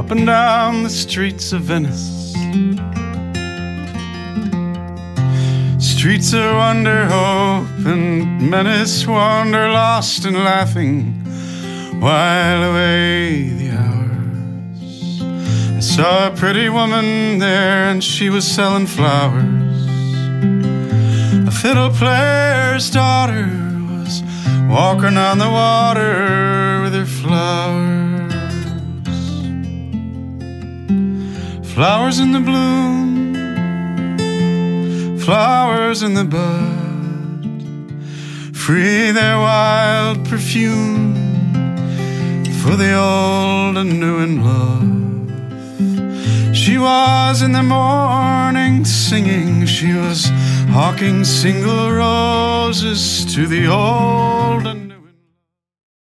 up and down the streets of Venice. Streets of wonder, hope, and menace wander lost and laughing while away the hours. I saw a pretty woman there and she was selling flowers. A fiddle player's daughter was walking on the water with her flowers. Flowers in the bloom, flowers in the bud, free their wild perfume for the old and new in love. She was in the morning singing, she was hawking single roses to the old and